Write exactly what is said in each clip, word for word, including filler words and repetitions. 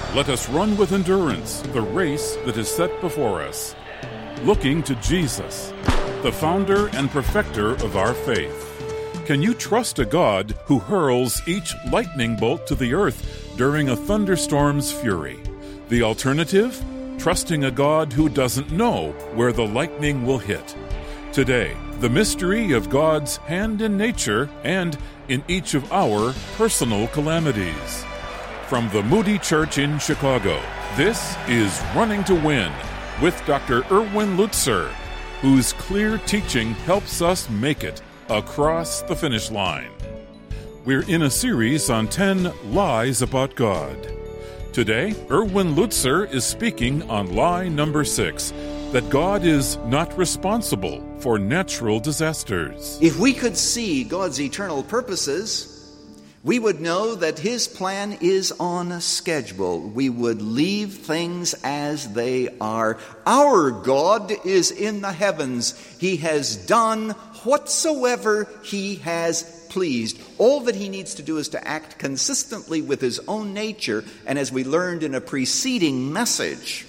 Let us run with endurance the race that is set before us, looking to Jesus, the founder and perfecter of our faith. Can you trust a God who hurls each lightning bolt to the earth during a thunderstorm's fury? The alternative? Trusting a God who doesn't know where the lightning will hit. Today, the mystery of God's hand in nature and in each of our personal calamities. From the Moody Church in Chicago, this is Running to Win with Doctor Erwin Lutzer, whose clear teaching helps us make it across the finish line. We're in a series on ten lies about God. Today, Erwin Lutzer is speaking on lie number six, that God is not responsible for natural disasters. If we could see God's eternal purposes, we would know that His plan is on a schedule. We would leave things as they are. Our God is in the heavens. He has done whatsoever He has pleased. All that He needs to do is to act consistently with His own nature. And as we learned in a preceding message,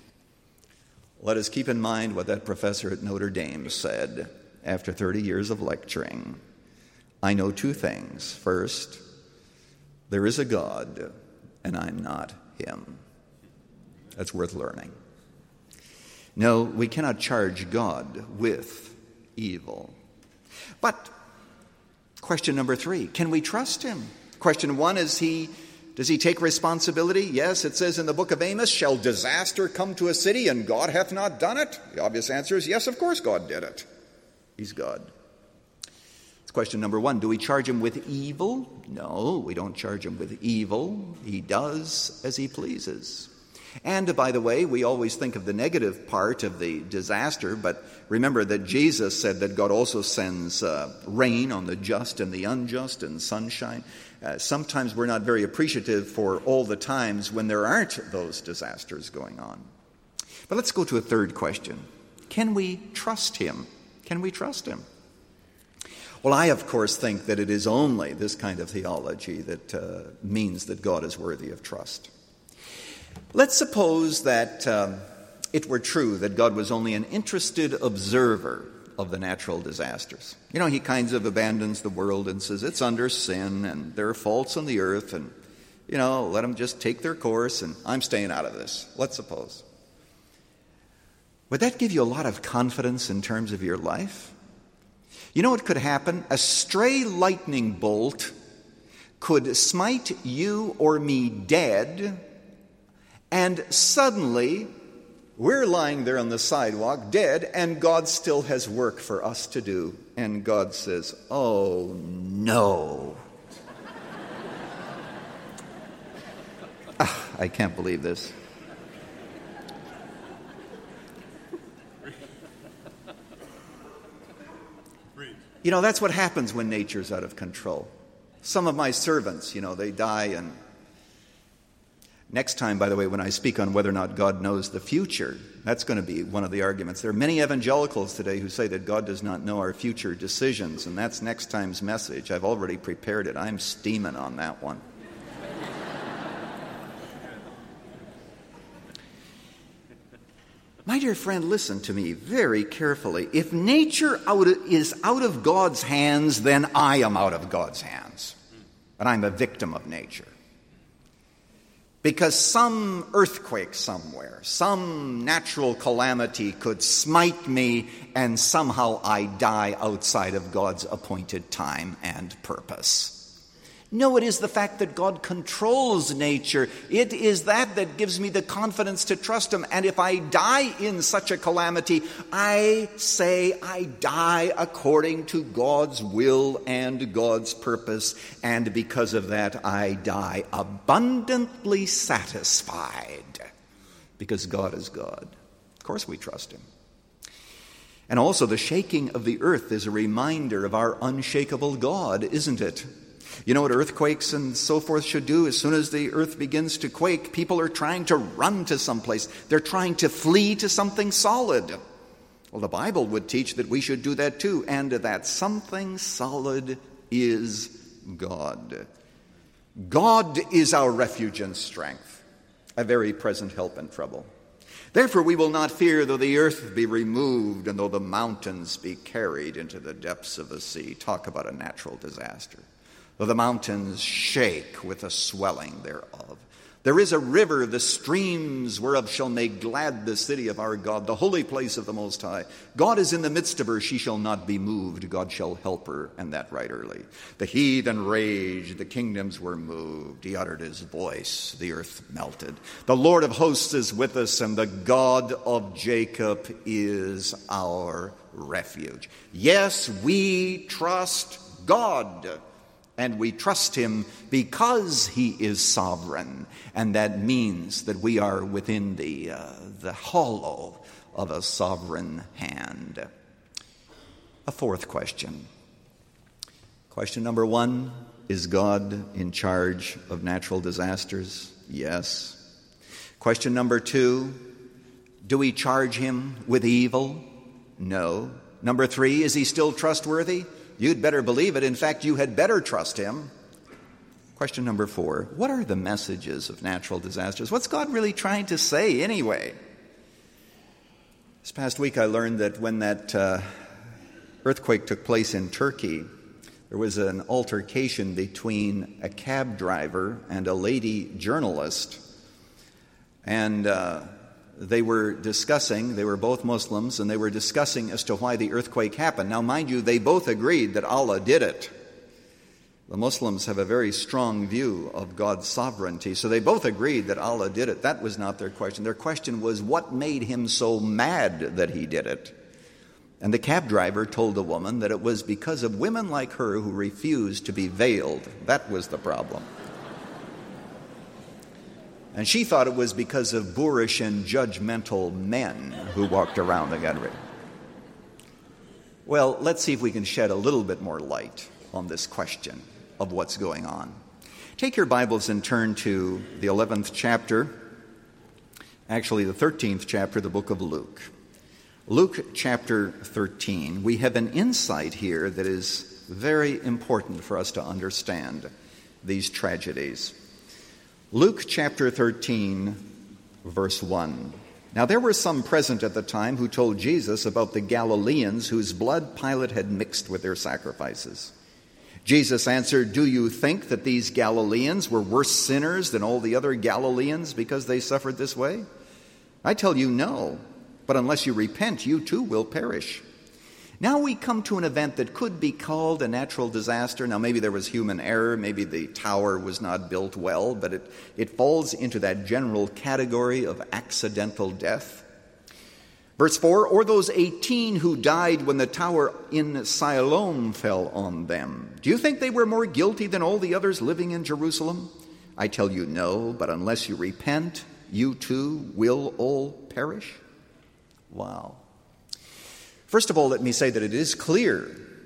let us keep in mind what that professor at Notre Dame said after thirty years of lecturing. I know two things. First, there is a God, and I'm not Him. That's worth learning. No, we cannot charge God with evil. But question number three, can we trust Him? Question one is, he does He take responsibility? Yes, it says in the book of Amos, shall disaster come to a city and God hath not done it? The obvious answer is yes, of course God did it. He's God. It's question number one, do we charge Him with evil? No, we don't charge Him with evil. He does as He pleases. And by the way, we always think of the negative part of the disaster, but remember that Jesus said that God also sends uh, rain on the just and the unjust and sunshine. Uh, sometimes we're not very appreciative for all the times when there aren't those disasters going on. But let's go to a third question. Can we trust Him? Can we trust Him? Well, I, of course, think that it is only this kind of theology that uh, means that God is worthy of trust. Let's suppose that um, it were true that God was only an interested observer of the natural disasters. You know, He kinds of abandons the world and says it's under sin and there are faults on the earth and, you know, let them just take their course and I'm staying out of this. Let's suppose. Would that give you a lot of confidence in terms of your life? You know what could happen? A stray lightning bolt could smite you or me dead, and suddenly we're lying there on the sidewalk dead, and God still has work for us to do. And God says, oh no. ah, I can't believe this. You know, that's what happens when nature's out of control. Some of my servants, you know, they die, and next time, by the way, when I speak on whether or not God knows the future, that's going to be one of the arguments. There are many evangelicals today who say that God does not know our future decisions, and that's next time's message. I've already prepared it. I'm steaming on that one. My dear friend, listen to me very carefully. If nature out of, is out of God's hands, then I am out of God's hands. And I'm a victim of nature. Because some earthquake somewhere, some natural calamity could smite me and somehow I die outside of God's appointed time and purpose. No, it is the fact that God controls nature. It is that that gives me the confidence to trust Him. And if I die in such a calamity, I say I die according to God's will and God's purpose. And because of that, I die abundantly satisfied. Because God is God. Of course we trust Him. And also the shaking of the earth is a reminder of our unshakable God, isn't it? You know what earthquakes and so forth should do? As soon as the earth begins to quake, people are trying to run to someplace. They're trying to flee to something solid. Well, the Bible would teach that we should do that too, and that something solid is God. God is our refuge and strength. a very present help in trouble. Therefore we will not fear though the earth be removed and though the mountains be carried into the depths of the sea. Talk about a natural disaster. Though the mountains shake with the swelling thereof. There is a river, the streams whereof shall make glad the city of our God, the holy place of the Most High. God is in the midst of her, she shall not be moved. God shall help her, and that right early. The heathen raged, the kingdoms were moved. He uttered his voice, the earth melted. The Lord of hosts is with us, and the God of Jacob is our refuge. Yes, we trust God. And we trust him because he is sovereign. And that means that we are within the, uh, the hollow of a sovereign hand. A fourth question. Question number one, is God in charge of natural disasters? Yes. Question number two, do we charge him with evil? No. Number three, is he still trustworthy? You'd better believe it. In fact, you had better trust him. Question number four, what are the messages of natural disasters? What's God really trying to say anyway? This past week I learned that when that uh, earthquake took place in Turkey, there was an altercation between a cab driver and a lady journalist. And uh, they were discussing, they were both Muslims, and they were discussing as to why the earthquake happened. Now, mind you, they both agreed that Allah did it. The Muslims have a very strong view of God's sovereignty, so they both agreed that Allah did it. That was not their question. Their question was, what made him so mad that he did it? And the cab driver told the woman that it was because of women like her who refused to be veiled. That was the problem. And she thought it was because of boorish and judgmental men who walked around the gallery. Well, let's see if we can shed a little bit more light on this question of what's going on. Take your Bibles and turn to the eleventh chapter, actually the thirteenth chapter of the book of Luke. Luke chapter thirteen. We have an insight here that is very important for us to understand these tragedies. Luke chapter thirteen, verse one. Now there were some present at the time who told Jesus about the Galileans whose blood Pilate had mixed with their sacrifices. Jesus answered, "Do you think that these Galileans were worse sinners than all the other Galileans because they suffered this way? I tell you, no. But unless you repent, you too will perish." Now we come to an event that could be called a natural disaster. Now maybe there was human error, maybe the tower was not built well, but it, it falls into that general category of accidental death. Verse four, or those eighteen who died when the tower in Siloam fell on them. Do you think they were more guilty than all the others living in Jerusalem? I tell you no, but unless you repent, you too will all perish. Wow. First of all, let me say that it is clear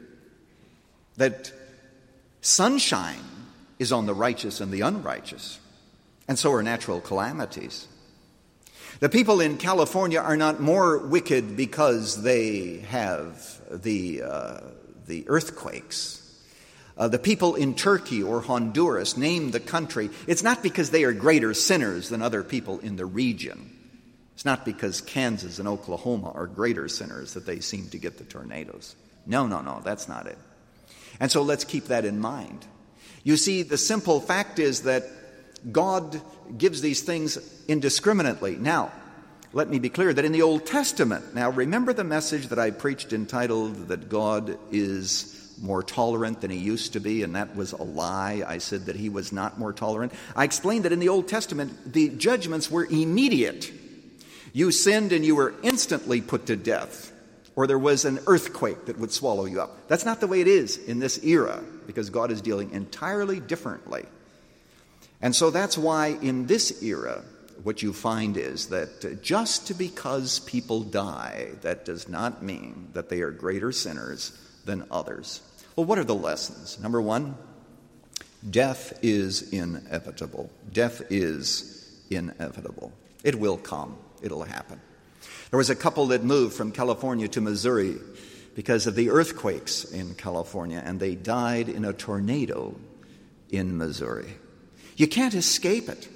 that sunshine is on the righteous and the unrighteous, and so are natural calamities. The people in California are not more wicked because they have the, uh, the earthquakes. Uh, the people in Turkey or Honduras, name the country, it's not because they are greater sinners than other people in the region. It's not because Kansas and Oklahoma are greater sinners that they seem to get the tornadoes. No, no, no, that's not it. And so let's keep that in mind. You see, the simple fact is that God gives these things indiscriminately. Now, let me be clear that in the Old Testament, now remember the message that I preached entitled that God is more tolerant than he used to be, and that was a lie. I said that he was not more tolerant. I explained that in the Old Testament, the judgments were immediate. You sinned and you were instantly put to death, or there was an earthquake that would swallow you up. That's not the way it is in this era, because God is dealing entirely differently. And so that's why in this era, what you find is that just because people die, that does not mean that they are greater sinners than others. Well, what are the lessons? Number one, death is inevitable. Death is inevitable. It will come. It'll happen. There was a couple that moved from California to Missouri because of the earthquakes in California, and they died in a tornado in Missouri. You can't escape it.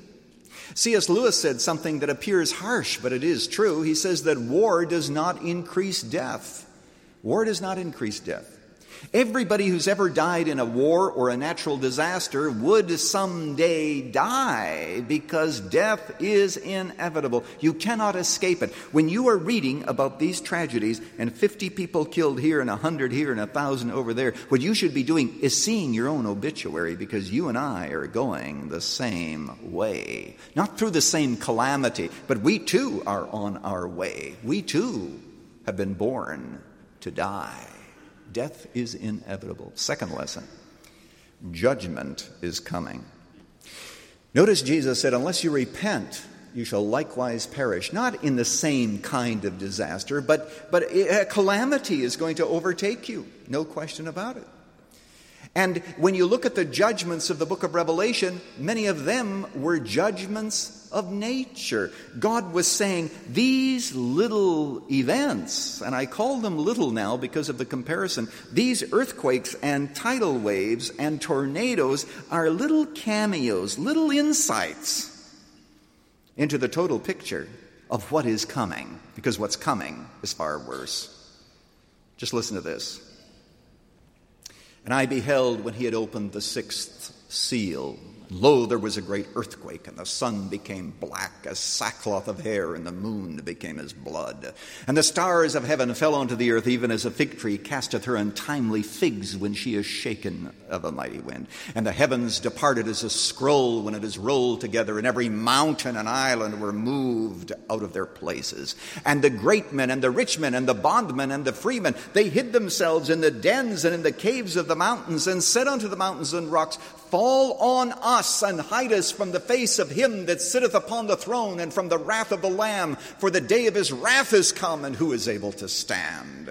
C S Lewis said something that appears harsh, but it is true. He says that war does not increase death. War does not increase death. Everybody who's ever died in a war or a natural disaster would someday die because death is inevitable. You cannot escape it. When you are reading about these tragedies and fifty people killed here and a hundred here and a thousand over there, what you should be doing is seeing your own obituary, because you and I are going the same way. Not through the same calamity, but we too are on our way. We too have been born to die. Death is inevitable. Second lesson, judgment is coming. Notice Jesus said, unless you repent, you shall likewise perish. Not in the same kind of disaster, but, but a calamity is going to overtake you. No question about it. And when you look at the judgments of the book of Revelation, many of them were judgments of nature. God was saying, these little events, and I call them little now because of the comparison, these earthquakes and tidal waves and tornadoes are little cameos, little insights into the total picture of what is coming, because what's coming is far worse. Just listen to this. And I beheld when he had opened the sixth seal. Lo, there was a great earthquake, and the sun became black as sackcloth of hair, and the moon became as blood. And the stars of heaven fell onto the earth, even as a fig tree casteth her untimely figs when she is shaken of a mighty wind. And the heavens departed as a scroll when it is rolled together, and every mountain and island were moved out of their places. And the great men and the rich men and the bondmen and the freemen, they hid themselves in the dens and in the caves of the mountains, and said unto the mountains and rocks, fall on us and hide us from the face of him that sitteth upon the throne and from the wrath of the Lamb, for the day of his wrath is come, and who is able to stand?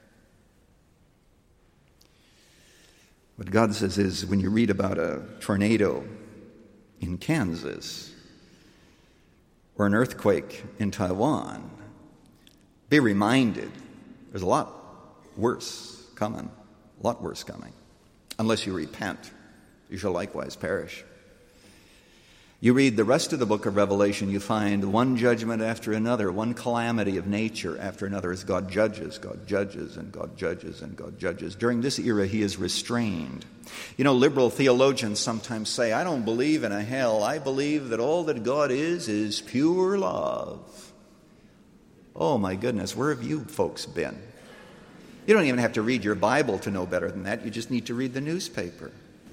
What God says is, when you read about a tornado in Kansas or an earthquake in Taiwan, be reminded there's a lot worse coming, a lot worse coming, unless you repent. You shall likewise perish. You read the rest of the book of Revelation, you find one judgment after another, one calamity of nature after another, as God judges, God judges, and God judges, and God judges. During this era, he is restrained. You know, liberal theologians sometimes say, I don't believe in a hell. I believe that all that God is is pure love. Oh, my goodness, where have you folks been? You don't even have to read your Bible to know better than that. You just need to read the newspaper.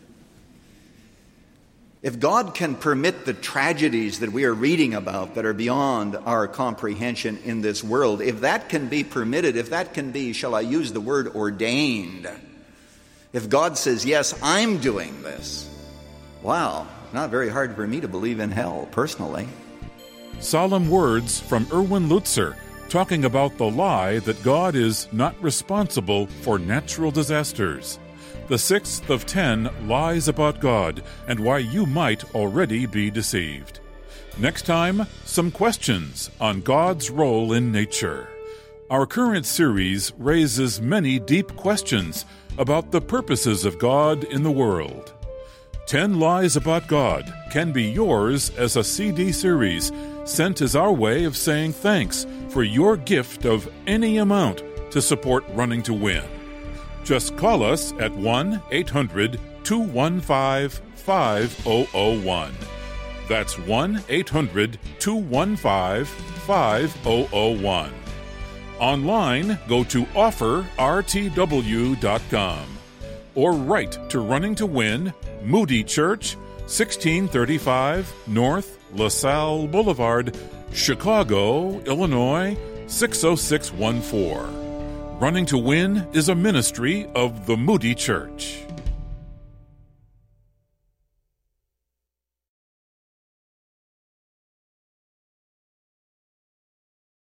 If God can permit the tragedies that we are reading about that are beyond our comprehension in this world, if that can be permitted, if that can be, shall I use the word ordained, if God says, yes, I'm doing this, wow, not very hard for me to believe in hell, personally. Solemn words from Erwin Lutzer, talking about the lie that God is not responsible for natural disasters. The sixth of ten lies about God and why you might already be deceived. Next time, some questions on God's role in nature. Our current series raises many deep questions about the purposes of God in the world. Ten Lies About God can be yours as a C D series, sent as our way of saying thanks for your gift of any amount to support Running to Win. Just call us at one eight hundred two one five five zero zero one. That's one eight hundred two one five five zero zero one. Online, go to offer r t w dot com or write to Running to Win, Moody Church, sixteen thirty-five North LaSalle Boulevard, Chicago, Illinois, six oh six one four. Running to Win is a ministry of the Moody Church.